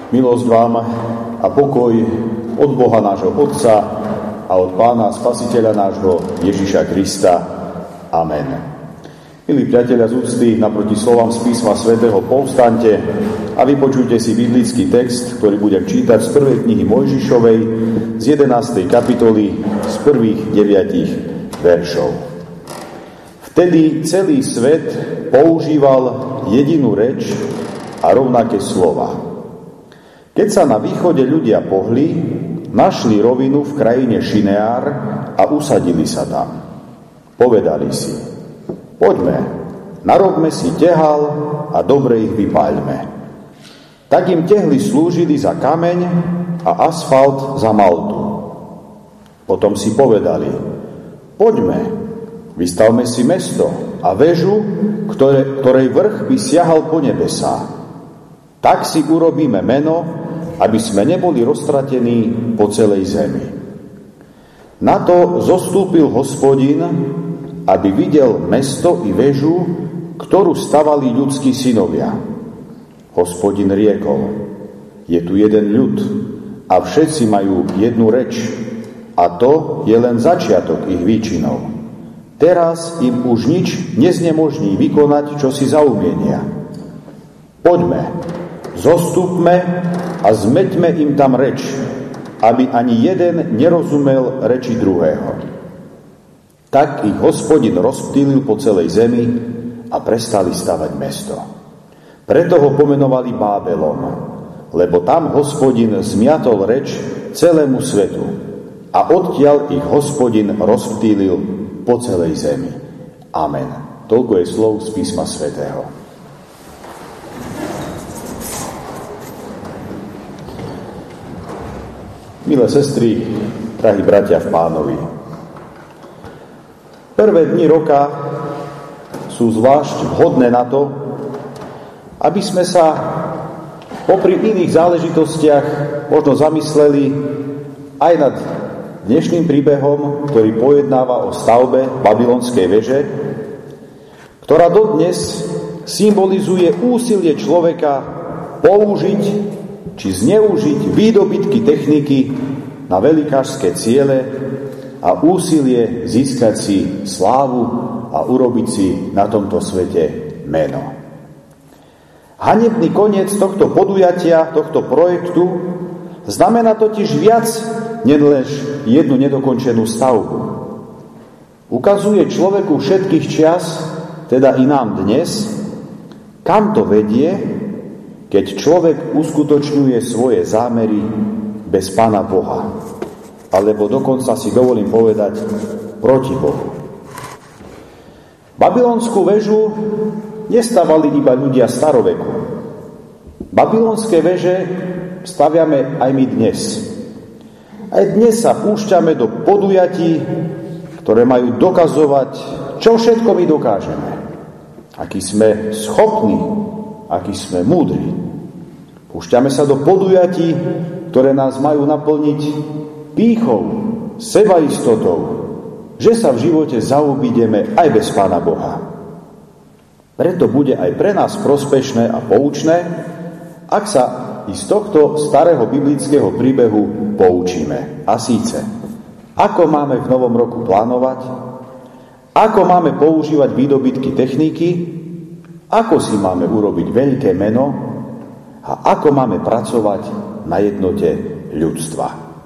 Milosť vám a pokoj od Boha nášho Otca a od Pána Spasiteľa nášho Ježiša Krista. Amen. Milí priatelia z úcty, naproti slovám z písma svätého povstaňte a vypočujte si biblický text, ktorý budem čítať z prvej knihy Mojžišovej z 11. kapitoly z prvých 9 veršov. Vtedy celý svet používal jedinú reč a rovnaké slova. Keď sa na východe ľudia pohli, našli rovinu v krajine Šineár a usadili sa tam. Povedali si: poďme, narobme si tehal a dobre ich vypáľme. Tak im tehly slúžili za kameň a asfalt za maltu. Potom si povedali: poďme, vystavme si mesto a väžu, ktorej vrch by siahal po nebesá. Tak si urobíme meno, aby sme neboli roztratení po celej zemi. Na to zostúpil Hospodin, aby videl mesto i väžu, ktorú stavali ľudskí synovia. Hospodin riekol: je tu jeden ľud a všetci majú jednu reč, a to je len začiatok ich výčinov. Teraz im už nič neznemožní vykonať, čo si zaumienia. Poďme, zostúpme a zmeťme im tam reč, aby ani jeden nerozumel reči druhého. Tak ich Hospodin rozptýlil po celej zemi a prestali stavať mesto. Preto ho pomenovali Bábelom, lebo tam Hospodin zmiatol reč celému svetu a odtiaľ ich Hospodin rozptýlil po celej zemi. Amen. Toľko je slov z písma svätého. Milé sestry, drahí bratia v Pánovi, prvé dni roka sú zvlášť vhodné na to, aby sme sa popri iných záležitostiach možno zamysleli aj nad dnešným príbehom, ktorý pojednáva o stavbe babylonskej veže, ktorá dodnes symbolizuje úsilie človeka použiť či zneužiť výdobytky techniky na velikášske ciele a úsilie získať si slávu a urobiť si na tomto svete meno. Hanebný koniec tohto podujatia, tohto projektu znamená totiž viac než jednu nedokončenú stavbu. Ukazuje človeku všetkých čias, teda i nám dnes, kam to vedie, keď človek uskutočňuje svoje zámery bez Pána Boha, alebo dokonca si dovolím povedať proti Bohu. Babylonskú väžu nestavali iba ľudia staroveku. Babylonské veže staviame aj my dnes. Aj dnes sa púšťame do podujatí, ktoré majú dokazovať, čo všetko my dokážeme. Aký sme schopní, akí sme múdri. Púšťame sa do podujatí, ktoré nás majú naplniť pýchou, sebaistotou, že sa v živote zaobídeme aj bez Pána Boha. Preto bude aj pre nás prospešné a poučné, ak sa i z tohto starého biblického príbehu poučíme. A síce, ako máme v novom roku plánovať, ako máme používať výdobytky techniky, ako si máme urobiť veľké meno a ako máme pracovať na jednote ľudstva.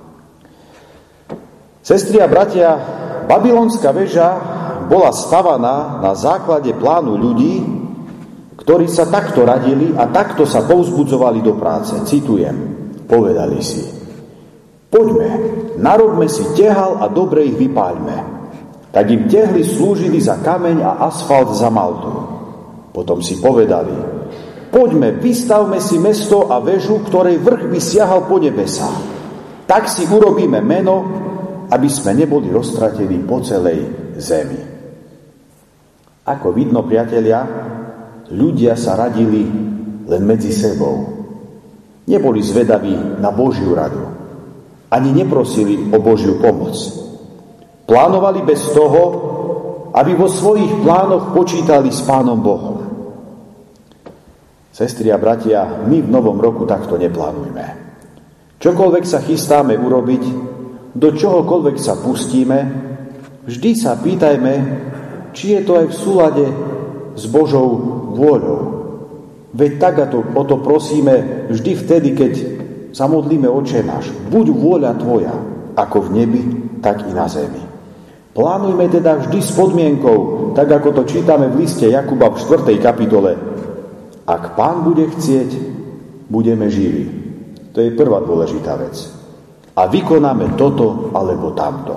Sestri a bratia, babylonská väža bola stavaná na základe plánu ľudí, ktorí sa takto radili a takto sa povzbudzovali do práce. Citujem, povedali si: poďme, narobme si tehal a dobre ich vypáľme. Tak im tehly slúžili za kameň a asfalt za maltu. Potom si povedali: poďme, vystavme si mesto a väžu, ktorej vrch by siahal po nebesá. Tak si urobíme meno, aby sme neboli roztratení po celej zemi. Ako vidno, priatelia, ľudia sa radili len medzi sebou. Neboli zvedaví na Božiu radu. Ani neprosili o Božiu pomoc. Plánovali bez toho, aby vo svojich plánoch počítali s Pánom Bohom. Sestry a bratia, my v novom roku takto neplánujme. Čokoľvek sa chystáme urobiť, do čohokoľvek sa pustíme, vždy sa pýtajme, či je to aj v súlade s Božou vôľou. Veď tak o to prosíme vždy vtedy, keď sa modlíme Otče náš. Buď vôľa Tvoja, ako v nebi, tak i na zemi. Plánujme teda vždy s podmienkou, tak ako to čítame v liste Jakuba v 4. kapitole. Ak Pán bude chcieť, budeme živí. To je prvá dôležitá vec. A vykonáme toto alebo tamto.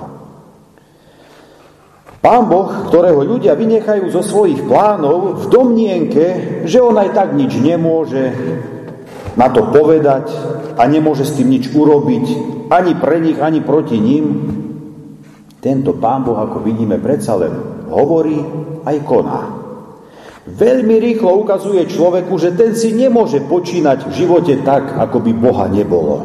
Pán Boh, ktorého ľudia vynechajú zo svojich plánov v domnienke, že on aj tak nič nemôže na to povedať a nemôže s tým nič urobiť, ani pre nich, ani proti ním, tento Pán Boh, ako vidíme, predsa len hovorí aj koná. Veľmi rýchlo ukazuje človeku, že ten si nemôže počínať v živote tak, ako by Boha nebolo.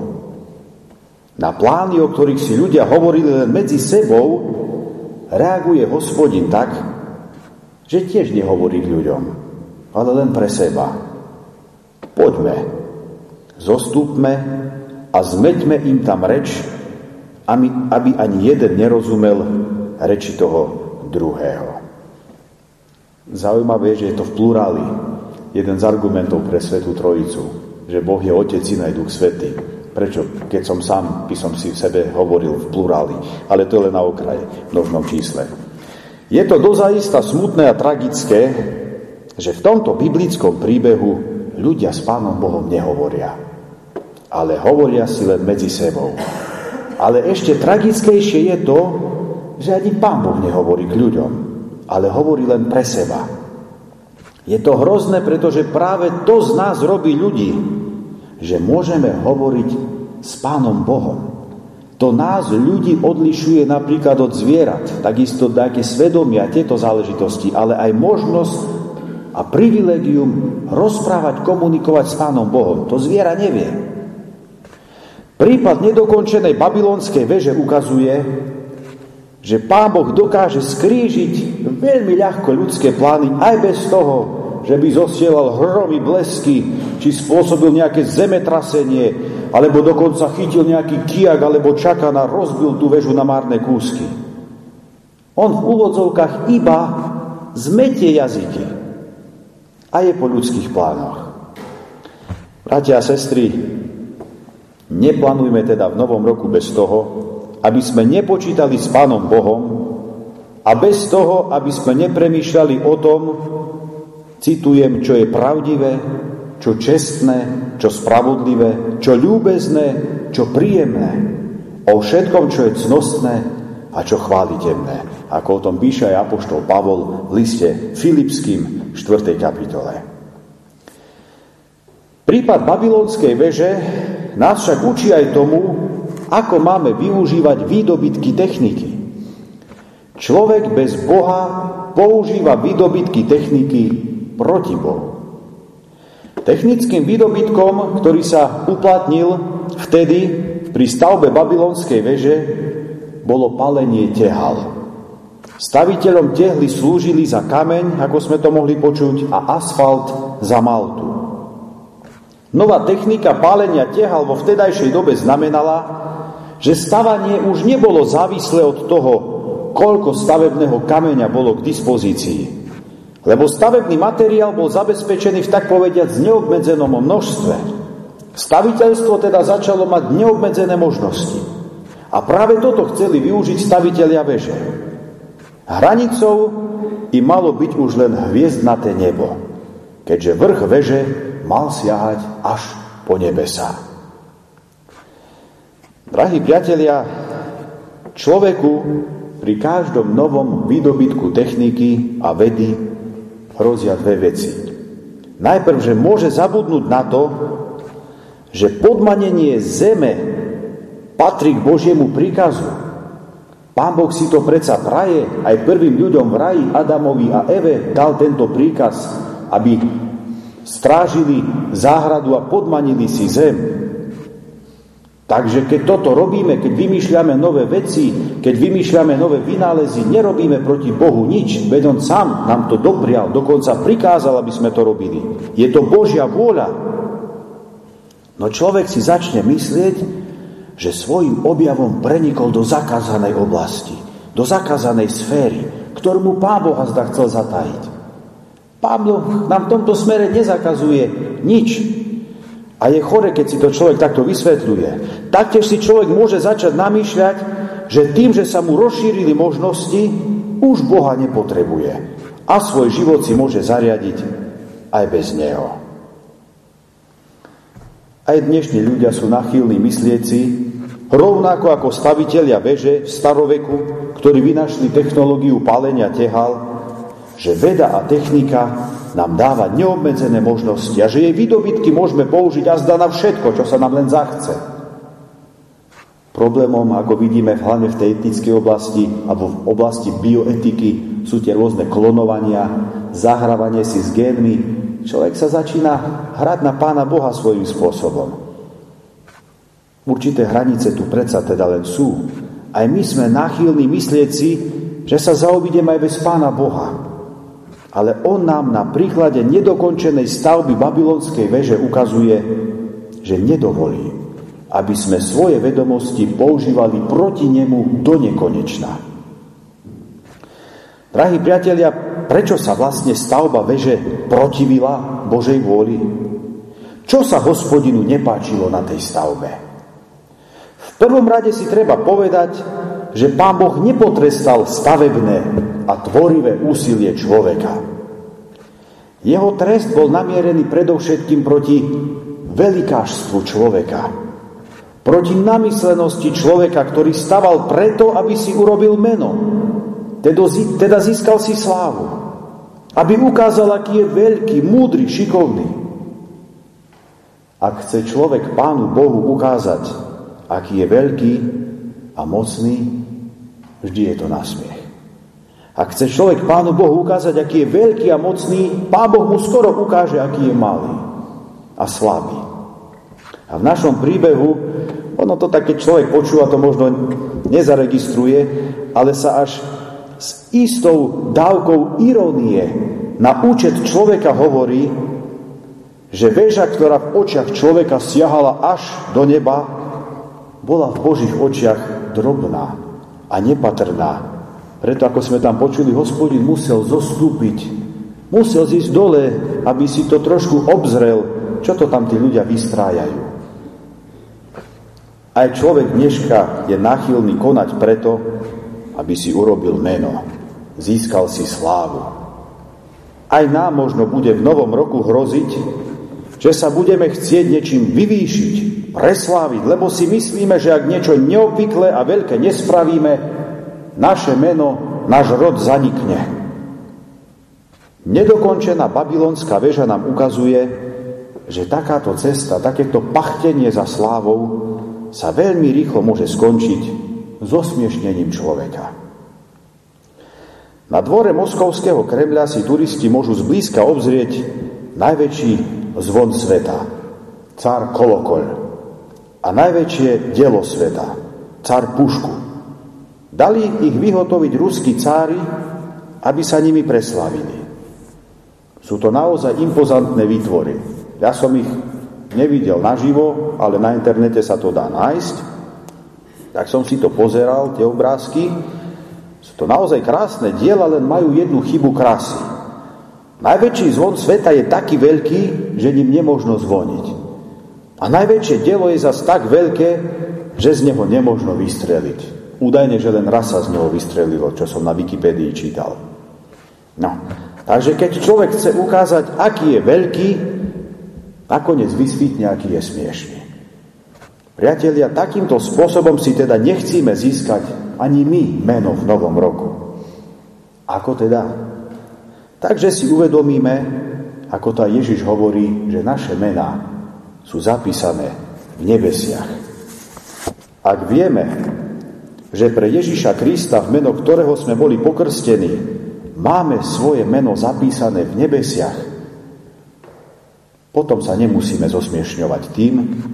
Na plány, o ktorých si ľudia hovorili len medzi sebou, reaguje Hospodin tak, že tiež nehovorí k ľuďom, ale len pre seba. Poďme, zostúpme a zmeťme im tam reč, aby ani jeden nerozumel reči toho druhého. Zaujímavé, že je to v pluráli. Jeden z argumentov pre Svätú Trojicu, že Boh je Otec, Syn aj Duch Svätý. Prečo? Keď som sám, by som si v sebe hovoril v pluráli. Ale to je len na okraj, v množnom čísle. Je to dozaista smutné a tragické, že v tomto biblickom príbehu ľudia s Pánom Bohom nehovoria. Ale hovoria si len medzi sebou. Ale ešte tragickejšie je to, že ani Pán Boh nehovorí k ľuďom, ale hovorí len pre seba. Je to hrozné, pretože práve to z nás robí ľudí, že môžeme hovoriť s Pánom Bohom. To nás ľudí odlišuje napríklad od zvierat, takisto také svedomia, tieto záležitosti, ale aj možnosť a privilegium rozprávať, komunikovať s Pánom Bohom. To zviera nevie. Prípad nedokončenej babylonskej veže ukazuje, že Pán Boh dokáže skrížiť veľmi ľahko ľudské plány aj bez toho, že by zosielal hromy, blesky, či spôsobil nejaké zemetrasenie, alebo dokonca chytil nejaký kijak alebo čakan a rozbil tú väžu na márne kúsky. On v úvodzovkách iba zmetie jazyky a je po ľudských plánoch. Bratia a sestry, neplánujme teda v novom roku bez toho, aby sme nepočítali s Pánom Bohom a bez toho, aby sme nepremýšľali o tom, citujem, čo je pravdivé, čo čestné, čo spravodlivé, čo ľúbezné, čo príjemné, o všetkom, čo je cnostné a čo chváliteľné. Ako o tom píše aj apoštol Pavol v liste Filipským 4. kapitole. Prípad babylonskej veže nás však učí aj tomu, ako máme využívať výdobytky techniky. Človek bez Boha používa výdobytky techniky proti Bohu. Technickým výdobytkom, ktorý sa uplatnil vtedy pri stavbe babylonskej veže, bolo palenie tehal. Staviteľom tehly slúžili za kameň, ako sme to mohli počuť, a asfalt za maltu. Nová technika pálenia tehal vo vtedajšej dobe znamenala, že stavanie už nebolo závislé od toho, koľko stavebného kameňa bolo k dispozícii. Lebo stavebný materiál bol zabezpečený v tak povediac neobmedzenom množstve. Staviteľstvo teda začalo mať neobmedzené možnosti. A práve toto chceli využiť stavitelia veže. Hranicou im malo byť už len hviezdnaté nebo, keďže vrch veže mal siahať až po nebesá. Drahí priatelia, človeku pri každom novom výdobytku techniky a vedy hrozia dve veci. Najprv, že môže zabudnúť na to, že podmanenie zeme patrí k Božiemu príkazu. Pán Boh si to predsa praje, aj prvým ľuďom v raji, Adamovi a Eve, dal tento príkaz, aby strážili záhradu a podmanili si zem. Takže keď toto robíme, keď vymýšľame nové veci, keď vymýšľame nové vynálezy, nerobíme proti Bohu nič, veď on sám nám to doprial, dokonca prikázal, aby sme to robili. Je to Božia vôľa. No človek si začne myslieť, že svojim objavom prenikol do zakázanej oblasti, do zakázanej sféry, ktorú mu Pán Boh azda chcel zatajiť. Pán Boh nám v tomto smere nezakazuje nič. A je chore, keď si to človek takto vysvetľuje. Taktiež si človek môže začať namýšľať, že tým, že sa mu rozšírili možnosti, už Boha nepotrebuje. A svoj život si môže zariadiť aj bez Neho. Aj dnešní ľudia sú nachylní myslieci, rovnako ako stavitelia veže v staroveku, ktorí vynašli technológiu palenia tehál, že veda a technika nám dáva neobmedzené možnosti a že jej výdobytky môžeme použiť azda na všetko, čo sa nám len zachce. Problémom, ako vidíme hlavne v tej etickej oblasti alebo v oblasti bioetiky, sú tie rôzne klonovania, zahrávanie si s génmi. Človek sa začína hrať na Pána Boha svojím spôsobom. Určité hranice tu predsa teda len sú. Aj my sme náchylní myslieť si, že sa zaobídeme aj bez Pána Boha. Ale on nám na príklade nedokončenej stavby babylonskej veže ukazuje, že nedovolí, aby sme svoje vedomosti používali proti nemu do nekonečna. Drahí priatelia, prečo sa vlastne stavba veže protivila Božej vôli? Čo sa Hospodinu nepáčilo na tej stavbe? V prvom rade si treba povedať, že Pán Boh nepotrestal stavebné a tvorivé úsilie človeka. Jeho trest bol namierený predovšetkým proti velikášstvu človeka. Proti namyslenosti človeka, ktorý staval preto, aby si urobil meno. Teda získal si slávu. Aby ukázal, aký je veľký, múdry, šikovný. Ak chce človek Pánu Bohu ukázať, aký je veľký a mocný, vždy je to na smiech. Ak chce človek Pánu Bohu ukázať, aký je veľký a mocný, Pán Boh mu skoro ukáže, aký je malý a slabý. A v našom príbehu, ono to tak, keď človek počúva, to možno nezaregistruje, ale sa až s istou dávkou irónie na účet človeka hovorí, že väža, ktorá v očiach človeka siahala až do neba, bola v Božích očiach drobná a nepatrná. Preto, ako sme tam počuli, Hospodin musel zostúpiť, musel zísť dole, aby si to trošku obzrel, čo to tam tí ľudia vystrájajú. Aj človek dneška je náchylný konať preto, aby si urobil meno, získal si slávu. Aj nám možno bude v novom roku hroziť, že sa budeme chcieť niečím vyvýšiť, presláviť, lebo si myslíme, že ak niečo neobvyklé a veľké nespravíme, naše meno, náš rod zanikne. Nedokončená babylonská väža nám ukazuje, že takáto cesta, takéto pachtenie za slávou sa veľmi rýchlo môže skončiť zosmiešnením človeka. Na dvore moskovského Kremľa si turisti môžu zblízka obzrieť najväčší zvon sveta, cár Kolokoľ, a najväčšie dielo sveta, cár Pušku. Dali ich vyhotoviť ruskí cári, aby sa nimi preslávili. Sú to naozaj impozantné výtvory. Ja som ich nevidel naživo, ale na internete sa to dá nájsť. Tak som si to pozeral, tie obrázky. Sú to naozaj krásne diela, len majú jednu chybu krásy. Najväčší zvon sveta je taký veľký, že ním nemožno zvoniť. A najväčšie dielo je zas tak veľké, že z neho nemožno vystreliť. Údajne, že len raz sa z neho vystrelilo, čo som na Wikipédii čítal. No, takže keď človek chce ukázať, aký je veľký, nakoniec vysvítne, aký je smiešný. Priatelia, takýmto spôsobom si teda nechcíme získať ani my meno v novom roku. Ako teda? Takže si uvedomíme, ako to Ježiš hovorí, že naše mená sú zapísané v nebesiach. Ak vieme, že pre Ježiša Krista, v meno ktorého sme boli pokrstení, máme svoje meno zapísané v nebesiach, potom sa nemusíme zosmiešňovať tým,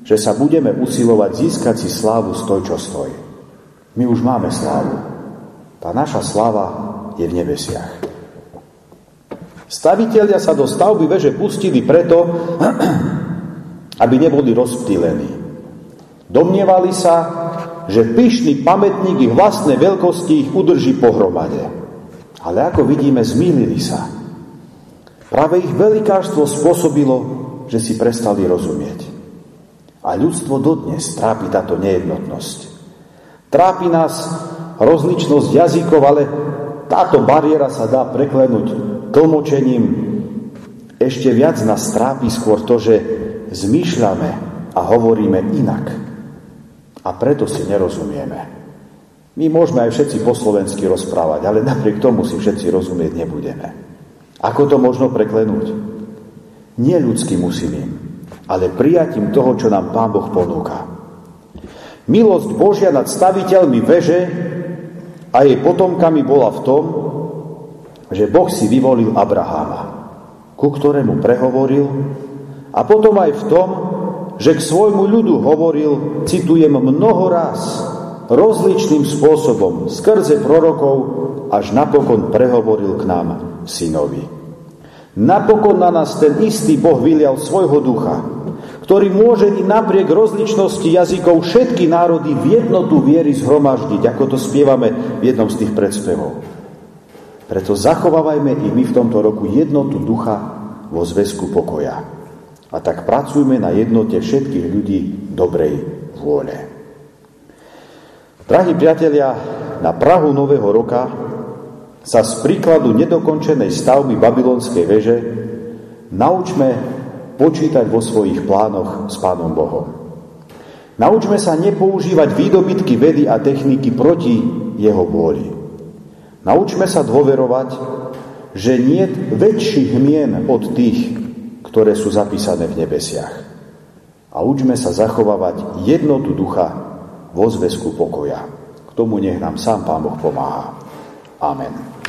že sa budeme usilovať získať si slávu stoj, čo stoj. My už máme slávu. Tá naša sláva je v nebesiach. Stavitelia sa do stavby veže pustili preto, aby neboli rozptýlení. Domnievali sa, že pyšný pamätník ich vlastnej veľkosti ich udrží pohromade. Ale ako vidíme, zmýlili sa. Práve ich velikáštvo spôsobilo, že si prestali rozumieť. A ľudstvo dodnes trápi táto nejednotnosť. Trápi nás rozličnosť jazykov, ale táto bariéra sa dá preklenúť tlmočením. Ešte viac nás trápi skôr to, že zmýšľame a hovoríme inak. A preto si nerozumieme. My môžeme aj všetci po slovensky rozprávať, ale napriek tomu si všetci rozumieť nebudeme. Ako to možno preklenúť? Nie ľudským úsilím, ale prijatím toho, čo nám Pán Boh ponúka. Milosť Božia nad staviteľmi veže a jej potomkami bola v tom, že Boh si vyvolil Abraháma, ku ktorému prehovoril, a potom aj v tom, že k svojmu ľudu hovoril, citujem, mnoho ráz, rozličným spôsobom, skrze prorokov, až napokon prehovoril k nám, synovi. Napokon na nás ten istý Boh vylial svojho ducha, ktorý môže i napriek rozličnosti jazykov všetky národy v jednotu viery zhromaždiť, ako to spievame v jednom z tých predspevov. Preto zachovávajme i my v tomto roku jednotu ducha vo zväzku pokoja. A tak pracujme na jednote všetkých ľudí dobrej vôle. Drahí priatelia, na prahu nového roka sa z príkladu nedokončenej stavby babylonskej veže naučme počítať vo svojich plánoch s Pánom Bohom. Naučme sa nepoužívať výdobytky vedy a techniky proti jeho vôli. Naučme sa dôverovať, že niet väčších mien od tých, ktoré sú zapísané v nebesiach. A učme sa zachovávať jednotu ducha vo zväzku pokoja. K tomu nech nám sám Pán Boh pomáha. Amen.